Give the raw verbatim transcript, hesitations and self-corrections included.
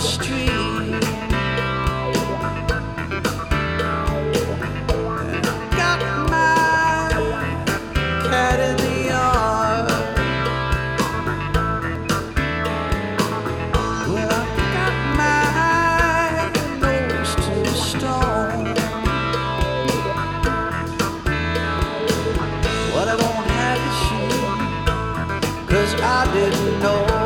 street. Got my cat in the yard. Well, I got my nose to the stone. What I won't have is you, 'cause I didn't know.